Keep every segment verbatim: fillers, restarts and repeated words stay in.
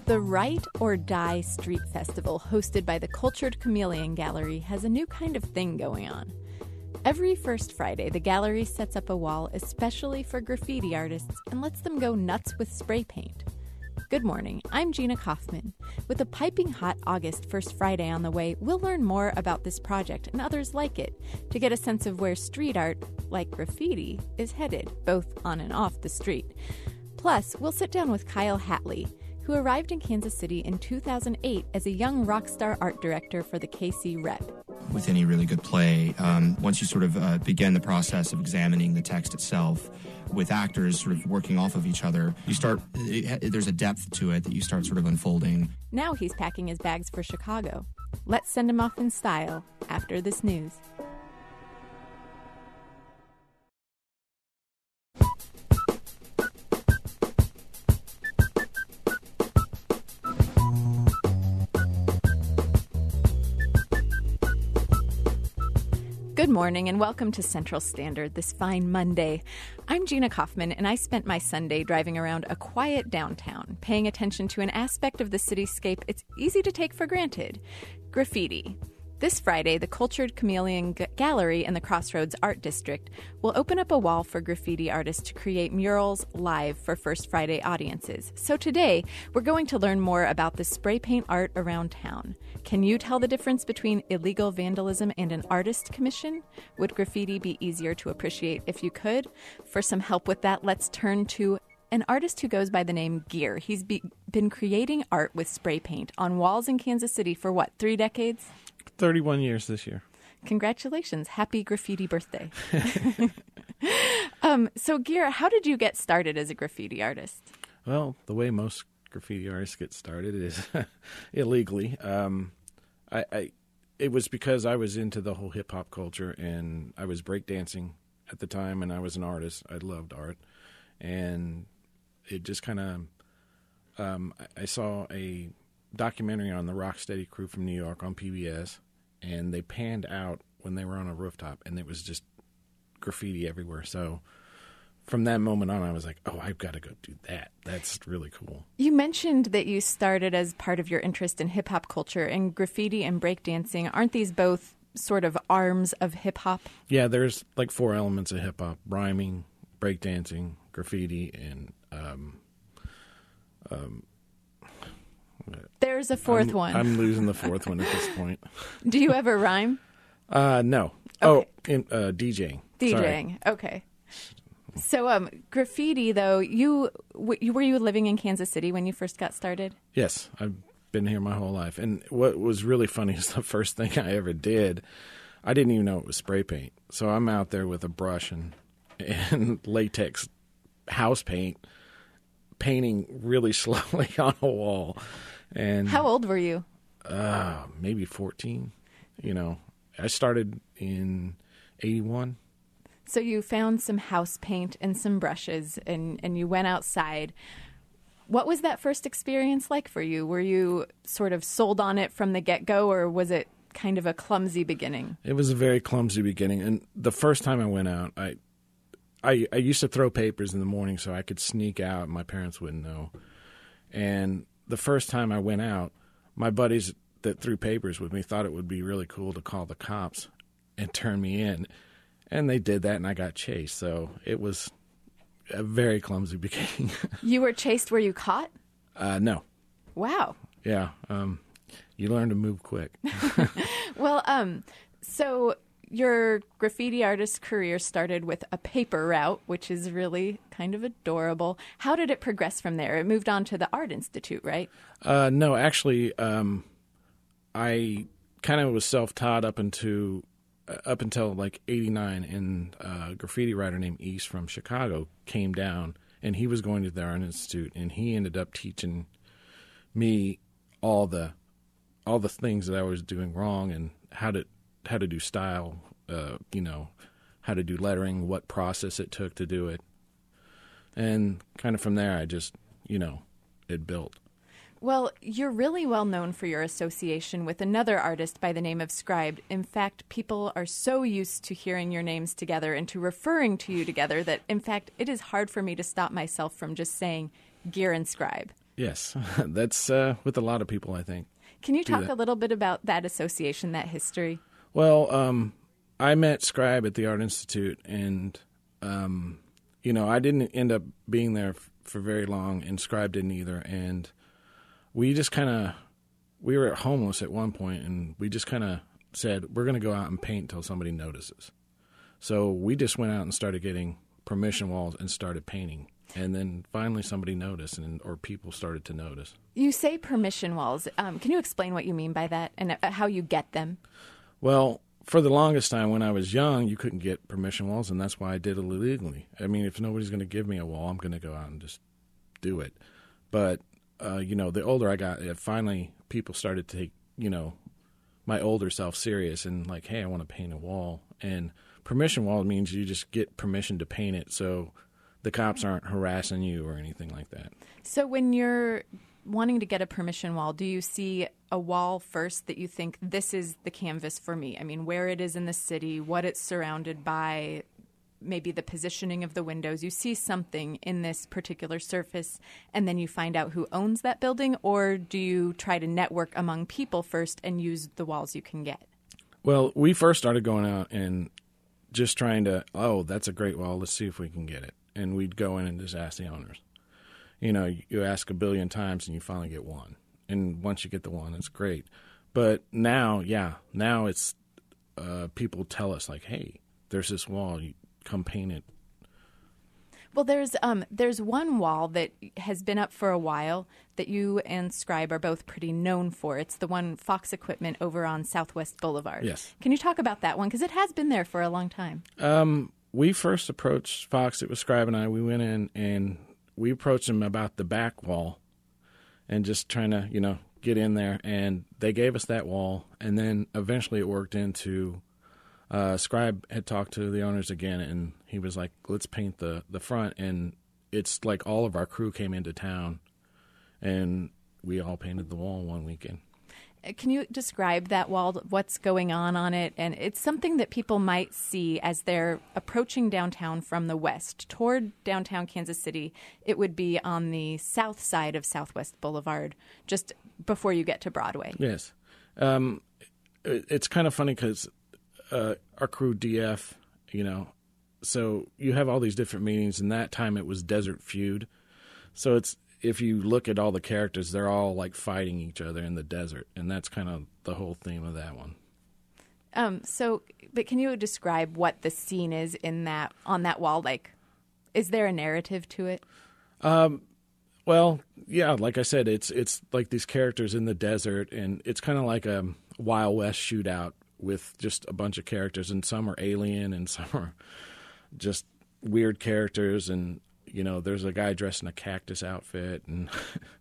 The Write or Die Street Festival, hosted by the Cultured Chameleon Gallery, has a new kind of thing going on. Every first Friday, the gallery sets up a wall especially for graffiti artists and lets them go nuts with spray paint. Good morning, I'm Gina Kaufman. With a piping hot August First Friday on the way, we'll learn more about this project and others like it to get a sense of where street art, like graffiti, is headed, both on and off the street. Plus, we'll sit down with Kyle Hatley, who arrived in Kansas City in two thousand eight as a young rock star art director for the K C Rep. With any really good play, um, once you sort of uh, begin the process of examining the text itself, with actors sort of working off of each other, you start, it, there's a depth to it that you start sort of unfolding. Now he's packing his bags for Chicago. Let's send him off in style after this news. Good morning and welcome to Central Standard this fine Monday. I'm Gina Kaufman and I spent my Sunday driving around a quiet downtown, paying attention to an aspect of the cityscape it's easy to take for granted: graffiti. This Friday, the Cultured Chameleon G- Gallery in the Crossroads Art District will open up a wall for graffiti artists to create murals live for First Friday audiences. So today, we're going to learn more about the spray paint art around town. Can you tell the difference between illegal vandalism and an artist commission? Would graffiti be easier to appreciate if you could? For some help with that, let's turn to an artist who goes by the name Gear. He's be- been creating art with spray paint on walls in Kansas City for what, three decades? thirty-one years this year. Congratulations. Happy graffiti birthday. um, so, Gear, how did you get started as a graffiti artist? Well, the way most graffiti artists get started is illegally. Um, I, I, it was because I was into the whole hip-hop culture, and I was breakdancing at the time, and I was an artist. I loved art. And it just kind of, um, I, I saw a documentary on the Rocksteady crew from New York on P B S, and they panned out when they were on a rooftop, and it was just graffiti everywhere. So from that moment on, I was like, oh, I've got to go do that. That's really cool. You mentioned that you started as part of your interest in hip-hop culture, and graffiti and breakdancing. Aren't these both sort of arms of hip-hop? Yeah, there's like four elements of hip-hop: rhyming, breakdancing, graffiti, and um, um, there's a fourth I'm, one. I'm losing the fourth one at this point. Do you ever rhyme? Uh, no. Okay. Oh, in, uh, DJing. DJing. Sorry. Okay. So, um, graffiti, though, you, w- were you living in Kansas City when you first got started? Yes, I've been here my whole life. And what was really funny is the first thing I ever did, I didn't even know it was spray paint. So I'm out there with a brush and, and latex house paint, painting really slowly on a wall. And how old were you? Uh, maybe fourteen. You know, I started in eighty-one. So you found some house paint and some brushes, and, and you went outside. What was that first experience like for you? Were you sort of sold on it from the get-go, or was it kind of a clumsy beginning? It was a very clumsy beginning. And the first time I went out, I, I, I used to throw papers in the morning so I could sneak out and my parents wouldn't know. And the first time I went out, my buddies that threw papers with me thought it would be really cool to call the cops and turn me in. And they did that, and I got chased. So it was a very clumsy beginning. You were chased? Were you caught? Uh, no. Wow. Yeah. Um, you learn to move quick. Well, um, so your graffiti artist career started with a paper route, which is really kind of adorable. How did it progress from there? It moved on to the Art Institute, right? Uh, no, actually, um, I kind of was self-taught up into uh, up until like eighty-nine, and uh, a graffiti writer named East from Chicago came down, and he was going to the Art Institute, and he ended up teaching me all the all the things that I was doing wrong and how to how to do style, uh, you know, how to do lettering, what process it took to do it. And kind of from there, I just, you know, it built. Well, you're really well known for your association with another artist by the name of Scribed. In fact, people are so used to hearing your names together and to referring to you together that, in fact, it is hard for me to stop myself from just saying Gear and Scribe. Yes, that's uh, with a lot of people, I think. Can you talk that. a little bit about that association, that history? Well, um, I met Scribe at the Art Institute, and, um, you know, I didn't end up being there f- for very long, and Scribe didn't either. And we just kind of, we were homeless at one point, and we just kind of said, we're going to go out and paint until somebody notices. So we just went out and started getting permission walls and started painting. And then finally somebody noticed, and or people started to notice. You say permission walls. Um, can you explain what you mean by that and uh, how you get them? Well, for the longest time when I was young, you couldn't get permission walls, and that's why I did it illegally. I mean, if nobody's going to give me a wall, I'm going to go out and just do it. But, uh, you know, the older I got, it finally people started to take, you know, my older self serious and like, hey, I want to paint a wall. And permission wall means you just get permission to paint it so the cops aren't harassing you or anything like that. So when you're wanting to get a permission wall, do you see a wall first that you think this is the canvas for me? I mean, where it is in the city, what it's surrounded by, maybe the positioning of the windows. You see something in this particular surface, and then you find out who owns that building, or do you try to network among people first and use the walls you can get? Well, we first started going out and just trying to, oh, that's a great wall. Let's see if we can get it. And we'd go in and just ask the owners. You know, you ask a billion times and you finally get one. And once you get the one, it's great. But now, yeah, now it's uh, people tell us like, hey, there's this wall. You come paint it. Well, there's um, there's one wall that has been up for a while that you and Scribe are both pretty known for. It's the one Fox Equipment over on Southwest Boulevard. Yes. Can you talk about that one? Because it has been there for a long time. Um. We first approached Fox, it was Scribe and I, we went in and we approached them about the back wall and just trying to, you know, get in there. And they gave us that wall. And then eventually it worked into, uh, Scribe had talked to the owners again and he was like, let's paint the, the front. And it's like all of our crew came into town and we all painted the wall one weekend. Can you describe that wall, what's going on on it? And it's something that people might see as they're approaching downtown from the west toward downtown Kansas City. It would be on the south side of Southwest Boulevard, just before you get to Broadway. Yes. Um, it, it's kind of funny because uh, our crew, D F, you know, so you have all these different meanings, and that time it was Desert Feud. So it's, if you look at all the characters, they're all like fighting each other in the desert, and that's kind of the whole theme of that one. Um. So, but can you describe what the scene is in that on that wall? Like, is there a narrative to it? Um. Well, yeah. Like I said, it's it's like these characters in the desert, and it's kind of like a Wild West shootout with just a bunch of characters, and some are alien, and some are just weird characters, and you know, there's a guy dressed in a cactus outfit, and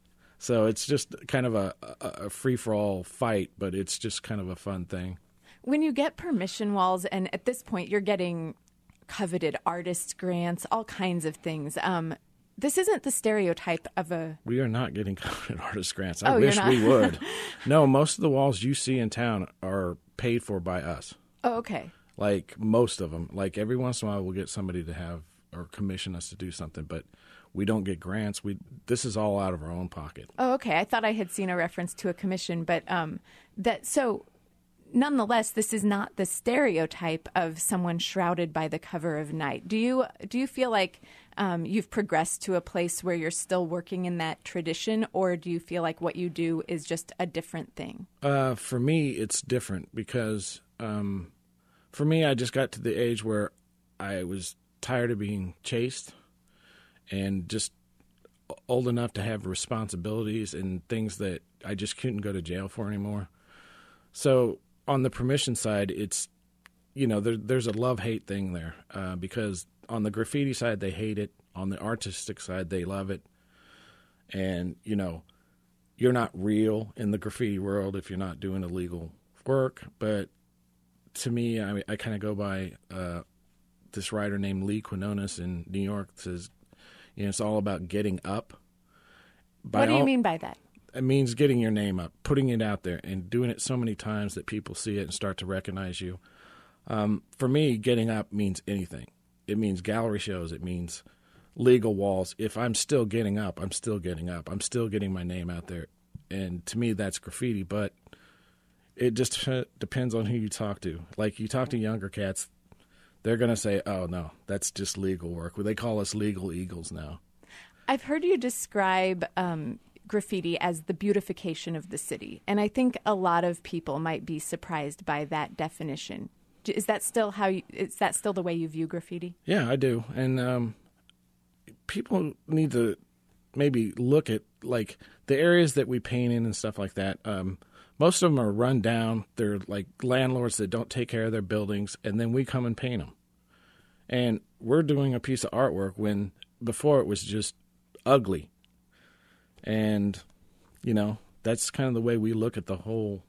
so it's just kind of a, a, a free-for-all fight, but it's just kind of a fun thing. When you get permission walls, and at this point you're getting coveted artist grants, all kinds of things, um, this isn't the stereotype of a... We are not getting coveted artist grants. I oh, wish you're not? we would. No, most of the walls you see in town are paid for by us. Oh, okay. Like, most of them. Like, every once in a while we'll get somebody to have or commission us to do something, but we don't get grants. We this is all out of our own pocket. Oh, okay. I thought I had seen a reference to a commission, but um, that so nonetheless, this is not the stereotype of someone shrouded by the cover of night. Do you do you feel like um, you've progressed to a place where you're still working in that tradition, or do you feel like what you do is just a different thing? Uh, for me, it's different because um, for me, I just got to the age where I was tired of being chased and just old enough to have responsibilities and things that I just couldn't go to jail for anymore. So on the permission side, it's, you know, there, there's a love-hate thing there uh, because on the graffiti side, they hate it. On the artistic side, they love it. And, you know, you're not real in the graffiti world if you're not doing illegal work. But to me, I, I kind of go by uh, this writer named Lee Quinones in New York says, you know, it's all about getting up. By what do you all, mean by that? It means getting your name up, putting it out there, and doing it so many times that people see it and start to recognize you. Um, for me, getting up means anything. It means gallery shows. It means legal walls. If I'm still getting up, I'm still getting up. I'm still getting my name out there. And to me, that's graffiti. But it just depends on who you talk to. Like, you talk to younger cats, they're going to say, oh, no, that's just legal work. They call us legal eagles now. I've heard you describe um, graffiti as the beautification of the city. And I think a lot of people might be surprised by that definition. Is that still how you, is that still the way you view graffiti? Yeah, I do. And um, people need to maybe look at, like, the areas that we paint in and stuff like that. Um, most of them are run down. They're like landlords that don't take care of their buildings, and then we come and paint them. And we're doing a piece of artwork when before it was just ugly. And, you know, that's kind of the way we look at the whole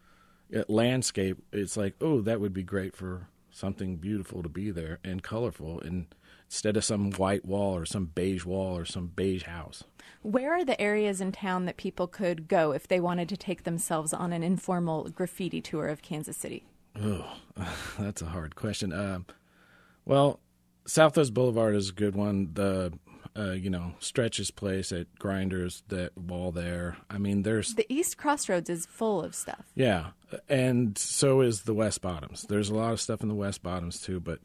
landscape. It's like, oh, that would be great for something beautiful to be there and colorful, and instead of some white wall or some beige wall or some beige house. Where are the areas in town that people could go if they wanted to take themselves on an informal graffiti tour of Kansas City? Oh, that's a hard question. Um, well, Southwest Boulevard is a good one. The Uh, you know, Stretch's place at Grinders, that wall there. I mean, there's... The East Crossroads is full of stuff. Yeah, and so is the West Bottoms. There's a lot of stuff in the West Bottoms, too, but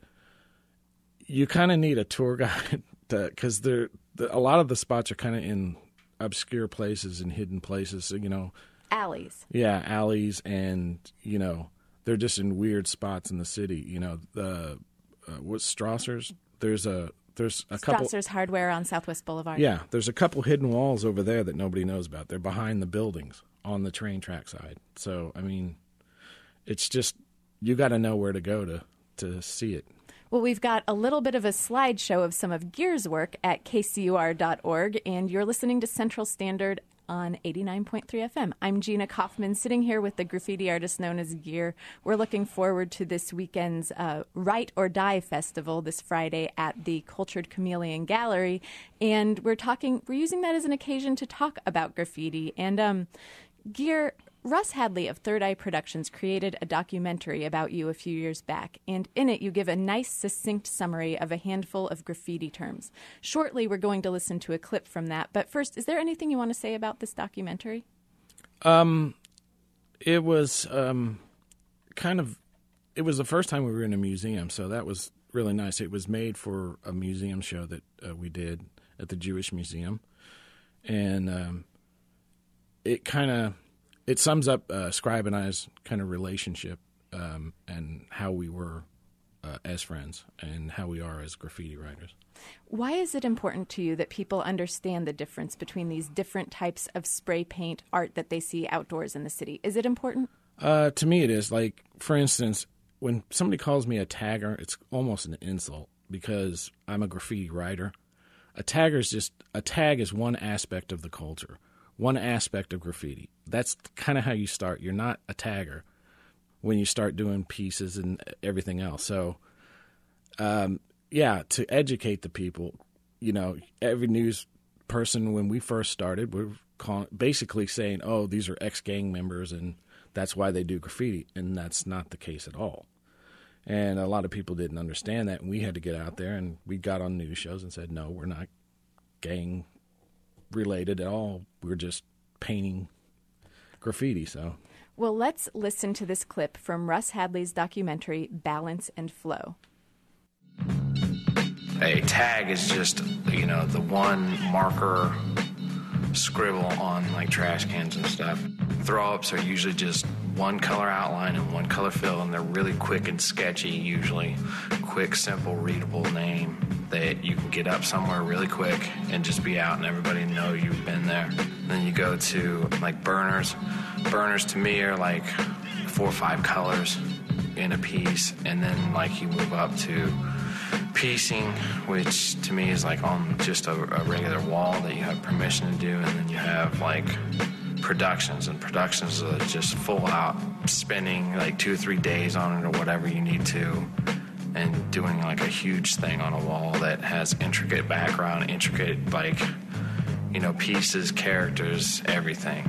you kind of need a tour guide because the, a lot of the spots are kind of in obscure places and hidden places, you know. Alleys. Yeah, alleys, and, you know, they're just in weird spots in the city. You know, the... Uh, what's Strasser's? There's a... There's a couple. Strasser's Hardware on Southwest Boulevard. Yeah, there's a couple hidden walls over there that nobody knows about. They're behind the buildings on the train track side. So, I mean, it's just, you got to know where to go to, to see it. Well, we've got a little bit of a slideshow of some of Gear's work at K C U R dot org, and you're listening to Central Standard on eighty-nine point three F M. I'm Gina Kaufman, sitting here with the graffiti artist known as Gear. We're looking forward to this weekend's uh, Write or Die Festival this Friday at the Cultured Chameleon Gallery, and we're talking. We're using that as an occasion to talk about graffiti. And um, Gear, Russ Hadley of Third Eye Productions created a documentary about you a few years back, and in it you give a nice, succinct summary of a handful of graffiti terms. Shortly, we're going to listen to a clip from that, but first, is there anything you want to say about this documentary? Um, it was um, kind of, it was the first time we were in a museum, so that was really nice. It was made for a museum show that uh, we did at the Jewish Museum, and um, it kind of, it sums up uh, Scribe and I's kind of relationship um, and how we were uh, as friends and how we are as graffiti writers. Why is it important to you that people understand the difference between these different types of spray paint art that they see outdoors in the city? Is it important? Uh, to me, it is. Like, for instance, when somebody calls me a tagger, it's almost an insult because I'm a graffiti writer. A tagger is just, a tag is one aspect of the culture. One aspect of graffiti. That's kind of how you start. You're not a tagger when you start doing pieces and everything else. So, um, yeah, to educate the people, you know, every news person, when we first started, we're calling, basically saying, oh, these are ex-gang members and that's why they do graffiti. And that's not the case at all. And a lot of people didn't understand that. And we had to get out there and we got on news shows and said, no, we're not gang related at all. We're just painting graffiti. So, well, let's listen to this clip from Russ Hadley's documentary Balance and Flow. A tag is just, you know, the one marker scribble on like trash cans and stuff. Throw-ups are usually just one color outline and one color fill, and they're really quick and sketchy usually. Quick, simple, readable name that you can get up somewhere really quick and just be out and everybody know you've been there. Then you go to like burners. Burners to me are like four or five colors in a piece, and then like you move up to piecing, which to me is like on just a, a regular wall that you have permission to do, and then you have like productions, and productions are just full out spending like two or three days on it or whatever you need to, and doing like a huge thing on a wall that has intricate background, intricate like, you know, pieces, characters, everything.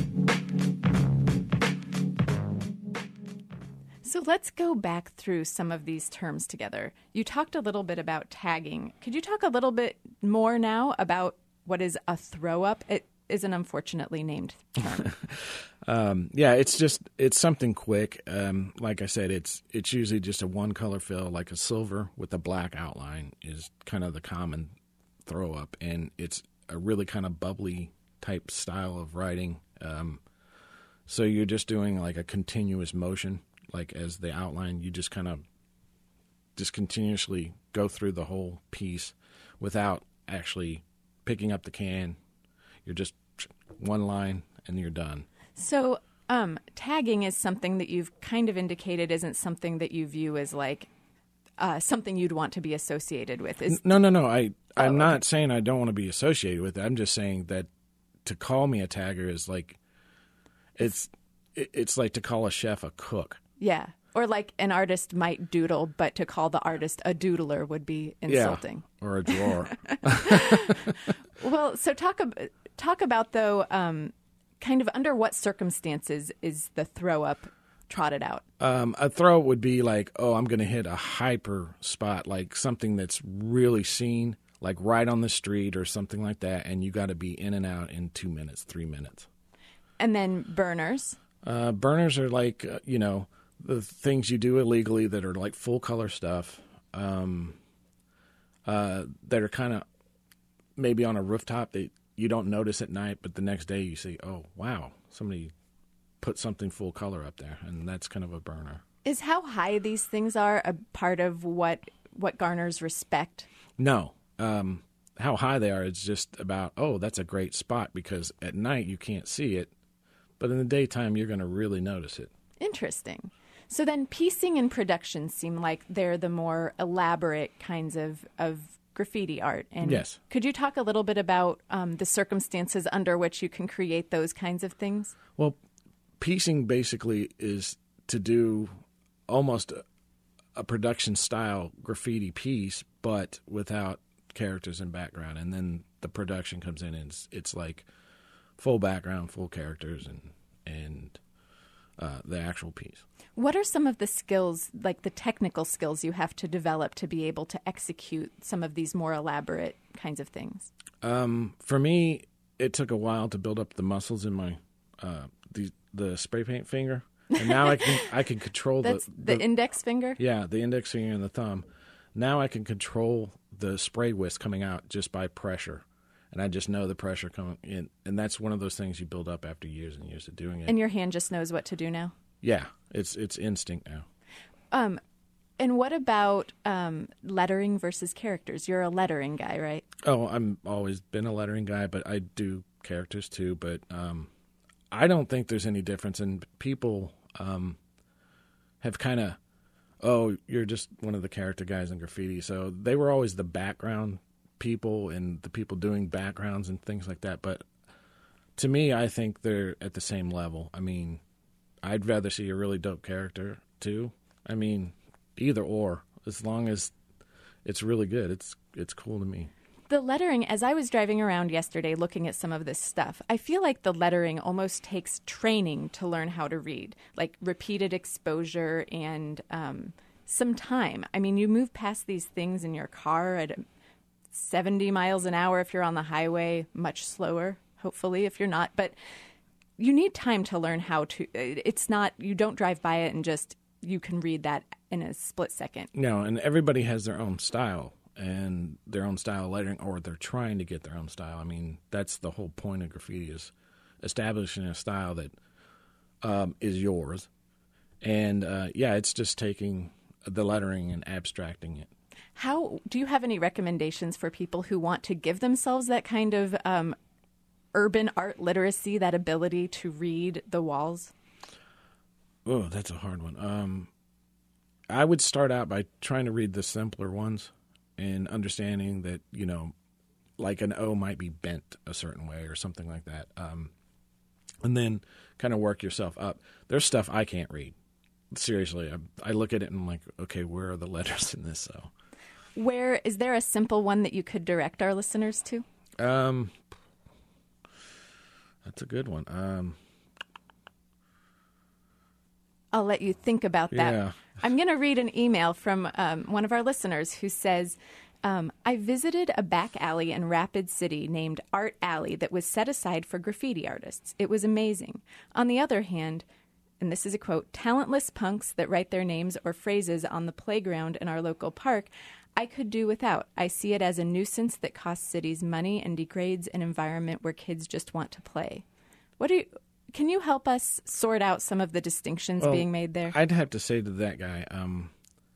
So let's go back through some of these terms together. You talked a little bit about tagging. Could you talk a little bit more now about what is a throw up? It is an unfortunately named term. um, yeah, it's just it's something quick. Um, like I said, it's it's usually just a one color fill, like a silver with a black outline is kind of the common throw up, and it's a really kind of bubbly type style of writing. Um, so you're just doing like a continuous motion, like as the outline, you just kind of just continuously go through the whole piece without actually picking up the can. You're just one line and you're done. So um, tagging is something that you've kind of indicated isn't something that you view as like uh, something you'd want to be associated with. Is No, no, no. I, I'm Oh, not okay. saying I don't want to be associated with it. I'm just saying that to call me a tagger is like, it's it- it's like to call a chef a cook. Yeah. Or like an artist might doodle, but to call the artist a doodler would be insulting. Yeah, or a drawer. Well, so talk ab- talk about though, um, kind of under what circumstances is the throw up trotted out? Um, a throw would be like, oh, I'm going to hit a hyper spot, like something that's really seen, like right on the street or something like that, and you got to be in and out in two minutes, three minutes. And then burners. Uh, burners are like, uh, you know, the things you do illegally that are like full color stuff, um, uh, that are kind of maybe on a rooftop that you don't notice at night, but the next day you see, oh, wow, somebody put something full color up there, and that's kind of a burner. Is how high these things are a part of what what garners respect? No. Um, how high they are is just about, oh, that's a great spot, because at night you can't see it, but in the daytime you're going to really notice it. Interesting. So then piecing and production seem like they're the more elaborate kinds of, of graffiti art. And Yes. could you talk a little bit about um, the circumstances under which you can create those kinds of things? Well, piecing basically is to do almost a, a production style graffiti piece, but without characters and background. And then the production comes in and it's, it's like full background, full characters, and and uh, the actual piece. What are some of the skills, like the technical skills you have to develop to be able to execute some of these more elaborate kinds of things? Um, for me, it took a while to build up the muscles in my uh, the the spray paint finger, and now I can I can control That's the, the, index finger? yeah the index finger and the thumb. Now I can control the spray whisk coming out just by pressure, and I just know the pressure coming in, and that's one of those things you build up after years and years of doing it. And your hand just knows what to do now? Yeah, it's it's instinct now. Um, and what about um, lettering versus characters? You're a lettering guy, right? Oh, I'm always been a lettering guy, but I do characters too. But um, I don't think there's any difference. And people um, have kind of, oh, you're just one of the character guys in graffiti. So they were always the background people and the people doing backgrounds and things like that. But to me, I think they're at the same level. I mean, I'd rather see a really dope character too. I mean, either or, as long as it's really good, it's it's cool to me. The lettering, as I was driving around yesterday looking at some of this stuff, I feel like the lettering almost takes training to learn how to read, like repeated exposure and um, some time. I mean, you move past these things in your car at seventy miles an hour if you're on the highway, much slower, hopefully, if you're not. But you need time to learn how to. It's not, you don't drive by it and just, you can read that in a split second. No, and everybody has their own style and their own style of lettering, or they're trying to get their own style. I mean, that's the whole point of graffiti, is establishing a style that um, is yours. And uh, yeah, it's just taking the lettering and abstracting it. How do you have any recommendations for people who want to give themselves that kind of um, urban art literacy, that ability to read the walls? Oh, that's a hard one. Um, I would start out by trying to read the simpler ones and understanding that, you know, like an O might be bent a certain way or something like that. Um, and then kind of work yourself up. There's stuff I can't read. Seriously, I, I look at it and I'm like, okay, where are the letters in this? So, Where is there a simple one that you could direct our listeners to? um, that's a good one. Um, I'll let you think about that. Yeah. I'm going to read an email from um, one of our listeners who says, Um, I visited a back alley in Rapid City named Art Alley that was set aside for graffiti artists. It was amazing. On the other hand, and this is a quote, talentless punks that write their names or phrases on the playground in our local park, I could do without. I see it as a nuisance that costs cities money and degrades an environment where kids just want to play. What do you, can you help us sort out some of the distinctions well, being made there? I'd have to say to that guy, um,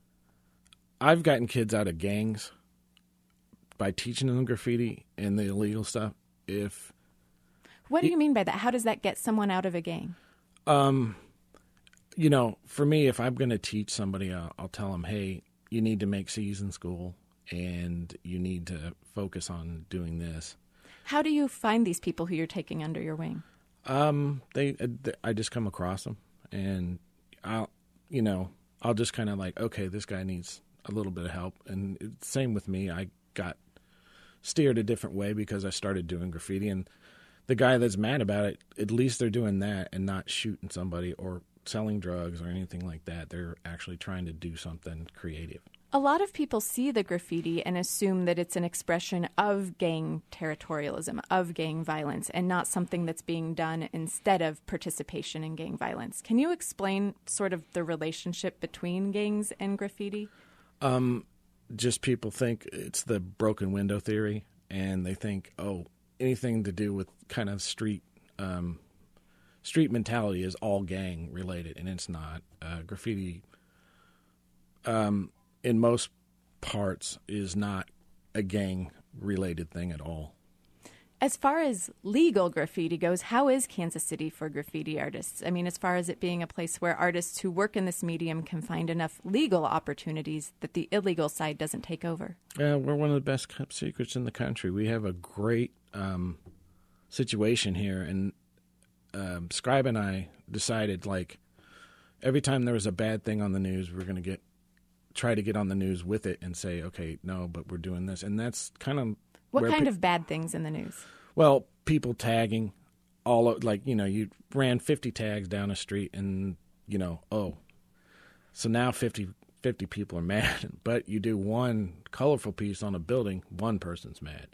I've gotten kids out of gangs by teaching them graffiti and the illegal stuff. If What do you mean by that? How does that get someone out of a gang? Um, you know, for me, if I'm going to teach somebody, I'll, I'll tell them, hey, you need to make C's in school and you need to focus on doing this. How do you find these people who you're taking under your wing? Um, they, I just come across them and I'll, you know, I'll just kind of like, okay, this guy needs a little bit of help. And it's same with me. I got steered a different way because I started doing graffiti, and the guy that's mad about it, at least they're doing that and not shooting somebody or selling drugs or anything like that. They're actually trying to do something creative. A lot of people see the graffiti and assume that it's an expression of gang territorialism, of gang violence, and not something that's being done instead of participation in gang violence. Can you explain sort of the relationship between gangs and graffiti? Um, just people think it's the broken window theory, and they think, oh, anything to do with kind of street um, street mentality is all gang related, and it's not. Uh, graffiti, um, in most parts, is not a gang related thing at all. As far as legal graffiti goes, how is Kansas City for graffiti artists? I mean, as far as it being a place where artists who work in this medium can find enough legal opportunities that the illegal side doesn't take over. Yeah, we're one of the best kept secrets in the country. We have a great um, situation here, and um, Scribe and I decided, like, every time there was a bad thing on the news, we're going to get try to get on the news with it and say, okay, no, but we're doing this. And that's kind of What kind pe- of bad things in the news? Well, people tagging all of, like, you know, you ran fifty tags down a street and, you know, oh, so now fifty, fifty people are mad. But you do one colorful piece on a building, one person's mad.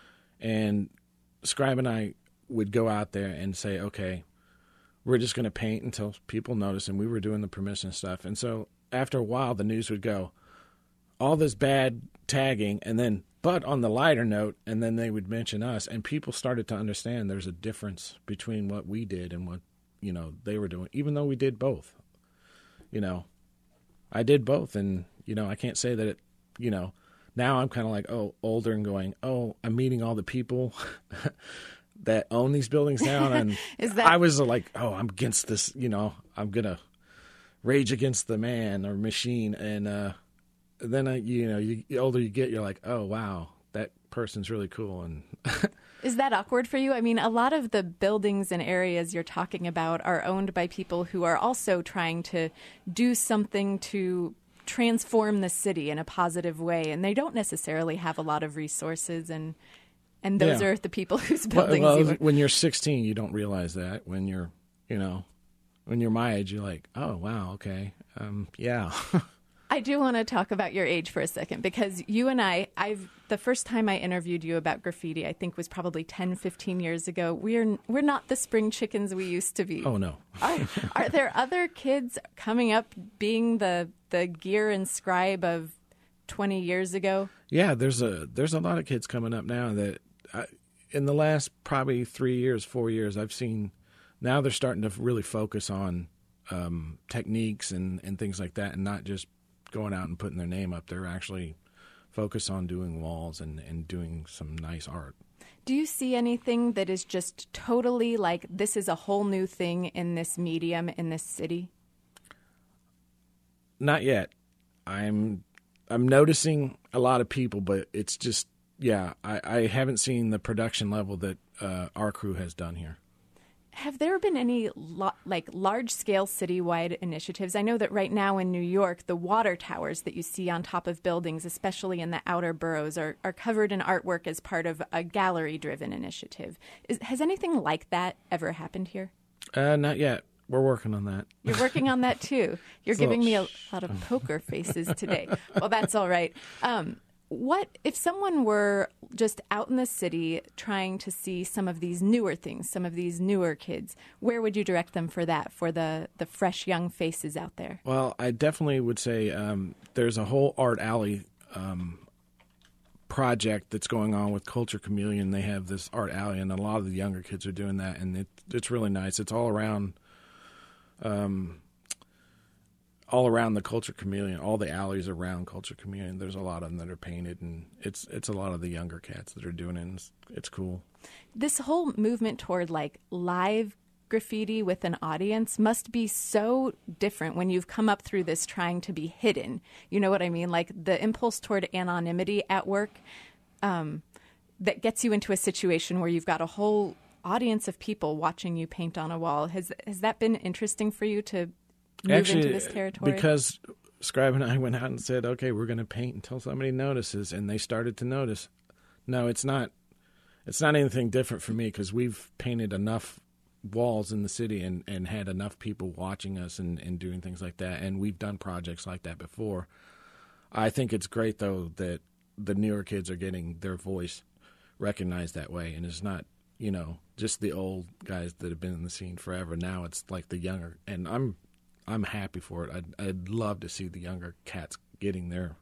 And Scribe and I would go out there and say, okay, we're just going to paint until people notice. And we were doing the permission stuff. And so after a while, the news would go, all this bad tagging, and then, but on the lighter note, and then they would mention us, and people started to understand there's a difference between what we did and what, you know, they were doing, even though we did both. You know, I did both, and, you know, I can't say that it, you know, now I'm kind of like, oh, older and going, oh, I'm meeting all the people that own these buildings now, and Is that- I was like, oh, I'm against this, you know, I'm going to rage against the man or machine, and, uh, then, I, you know, you, the older you get, you're like, oh, wow, that person's really cool. And Is that awkward for you? I mean, a lot of the buildings and areas you're talking about are owned by people who are also trying to do something to transform the city in a positive way, and they don't necessarily have a lot of resources, and and those Yeah. are the people whose well, buildings well, you... when you're sixteen, you don't realize that. When you're, you know, when you're my age, you're like, oh, wow, okay, um, yeah. I do want to talk about your age for a second, because you and I, I've the first time I interviewed you about graffiti, I think was probably ten, fifteen years ago. We're we're not the spring chickens we used to be. Oh, no. Are, are there other kids coming up being the the gear and Scribe of twenty years ago? Yeah, there's a there's a lot of kids coming up now that I, in the last probably three years, four years, I've seen now they're starting to really focus on um, techniques and, and things like that, and not just going out and putting their name up. They're actually focused on doing walls and, and doing some nice art. Do you see anything that is just totally like, this is a whole new thing in this medium, in this city? Not yet. I'm I'm noticing a lot of people, but it's just, yeah, I, I haven't seen the production level that uh, our crew has done here. Have there been any lo- like large-scale citywide initiatives? I know that right now in New York, the water towers that you see on top of buildings, especially in the outer boroughs, are, are covered in artwork as part of a gallery-driven initiative. Is, has anything like that ever happened here? Uh, not yet. We're working on that. You're working on that too. You're So- giving me a lot of poker faces today. Well, that's all right. Um, What if someone were just out in the city trying to see some of these newer things, some of these newer kids? Where would you direct them for that, for the, the fresh young faces out there? Well, I definitely would say um, there's a whole art alley um, project that's going on with Culture Chameleon. They have this art alley, and a lot of the younger kids are doing that, and it, it's really nice. It's all around... Um, all around the Culture Chameleon, all the alleys around Culture Chameleon, there's a lot of them that are painted, and it's it's a lot of the younger cats that are doing it, and it's, it's cool. This whole movement toward, like, live graffiti with an audience must be so different when you've come up through this trying to be hidden. You know what I mean? Like, the impulse toward anonymity at work um, that gets you into a situation where you've got a whole audience of people watching you paint on a wall. Has, has that been interesting for you to move Actually, into this territory? Because Scribe and I went out and said, okay, we're going to paint until somebody notices, and they started to notice. No, it's not it's not anything different for me, because we've painted enough walls in the city and, and had enough people watching us and, and doing things like that, and we've done projects like that before. I think it's great, though, that the newer kids are getting their voice recognized that way, and it's not, you know, just the old guys that have been in the scene forever. Now it's like the younger, and I'm I'm happy for it. I'd, I'd love to see the younger cats getting their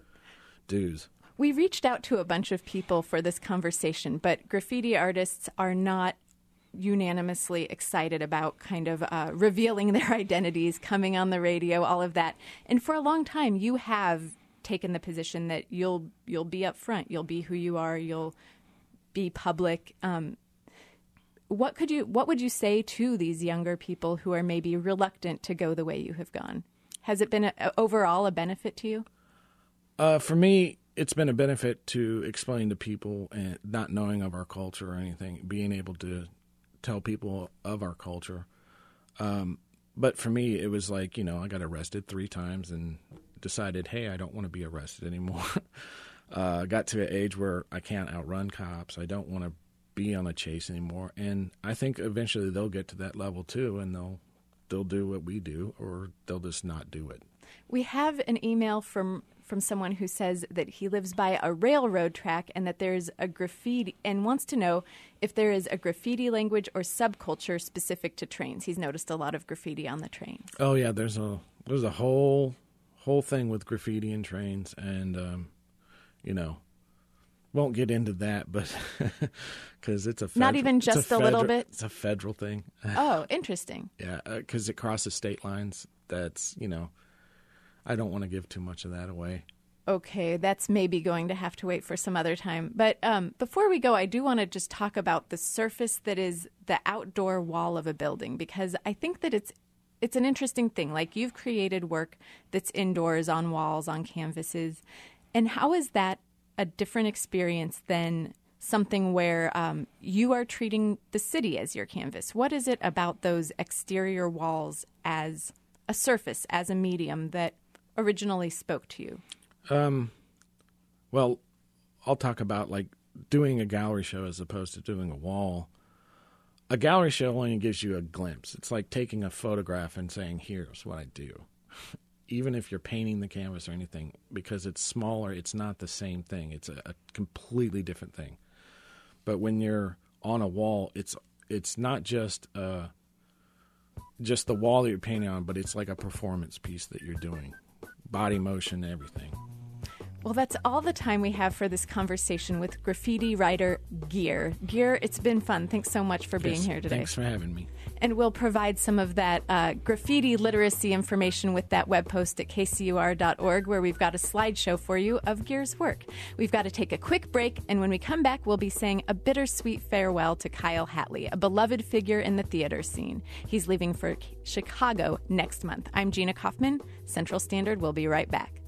dues. We reached out to a bunch of people for this conversation, but graffiti artists are not unanimously excited about kind of uh, revealing their identities, coming on the radio, all of that. And for a long time, you have taken the position that you'll you'll be up front, you'll be who you are, you'll be public. Um, What could you? What would you say to these younger people who are maybe reluctant to go the way you have gone? Has it been a, overall a benefit to you? Uh, for me, it's been a benefit to explain to people, and not knowing of our culture or anything, being able to tell people of our culture. Um, but for me, it was like, you know, I got arrested three times and decided, hey, I don't want to be arrested anymore. uh, got to an age where I can't outrun cops. I don't want to be on a chase anymore, and I think eventually they'll get to that level too, and they'll they'll do what we do, or they'll just not do it. We have an email from from someone who says that he lives by a railroad track and that there's a graffiti, and wants to know if there is a graffiti language or subculture specific to trains. He's noticed a lot of graffiti on the trains. Oh yeah, there's a there's a whole whole thing with graffiti and trains, and um, you know. Won't get into that, but because it's a federal, not even just a, a, federal, little bit. It's a federal thing. Oh, interesting. Yeah, because uh, it crosses state lines. That's, you know, I don't want to give too much of that away. Okay, that's maybe going to have to wait for some other time. But um, before we go, I do want to just talk about the surface that is the outdoor wall of a building, because I think that it's it's an interesting thing. Like, you've created work that's indoors, on walls, on canvases, and how is that a different experience than something where um, you are treating the city as your canvas? What is it about those exterior walls as a surface, as a medium, that originally spoke to you? Um, well, I'll talk about, like, doing a gallery show as opposed to doing a wall. A gallery show only gives you a glimpse. It's like taking a photograph and saying, here's what I do. Even if you're painting the canvas or anything, because it's smaller, it's not the same thing. It's a, a completely different thing. But when you're on a wall, it's it's not just uh, just the wall that you're painting on, but it's like a performance piece that you're doing. Body motion, everything. Well, that's all the time we have for this conversation with graffiti writer Gear. Gear, it's been fun. Thanks so much for being yes, here today. Thanks for having me. And we'll provide some of that uh, graffiti literacy information with that web post at k c u r dot org, where we've got a slideshow for you of Gear's work. We've got to take a quick break, and when we come back, we'll be saying a bittersweet farewell to Kyle Hatley, a beloved figure in the theater scene. He's leaving for Chicago next month. I'm Gina Kaufman. Central Standard will be right back.